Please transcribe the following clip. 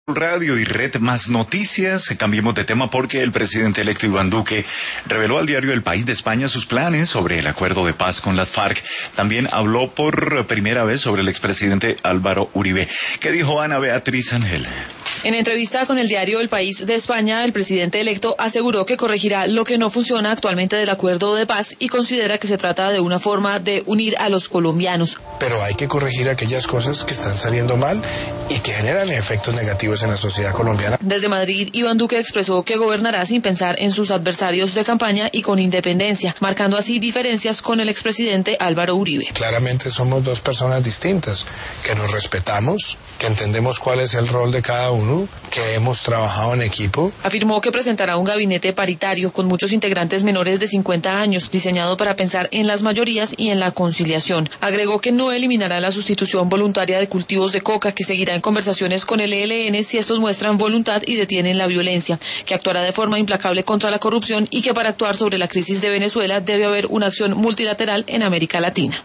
Radio y Red Más Noticias. Cambiemos de tema porque el presidente electo Iván Duque reveló al diario El País de España sus planes sobre el acuerdo de paz con las FARC. También habló por primera vez sobre el expresidente Álvaro Uribe. ¿Qué dijo Ana Beatriz Ángel? En entrevista con el diario El País de España, el presidente electo aseguró que corregirá lo que no funciona actualmente del acuerdo de paz y considera que se trata de una forma de unir a los colombianos. Pero hay que corregir aquellas cosas que están saliendo mal y que generan efectos negativos en la sociedad colombiana. Desde Madrid, Iván Duque expresó que gobernará sin pensar en sus adversarios de campaña y con independencia, marcando así diferencias con el expresidente Álvaro Uribe. Claramente somos dos personas distintas, que nos respetamos, que entendemos cuál es el rol de cada uno, que hemos trabajado en equipo. Afirmó que presentará un gabinete paritario con muchos integrantes menores de 50 años, diseñado para pensar en las mayorías y en la conciliación. Agregó que no eliminará la sustitución voluntaria de cultivos de coca, que seguirá en conversaciones con el ELN si estos muestran voluntad y detienen la violencia, que actuará de forma implacable contra la corrupción y que para actuar sobre la crisis de Venezuela debe haber una acción multilateral en América Latina.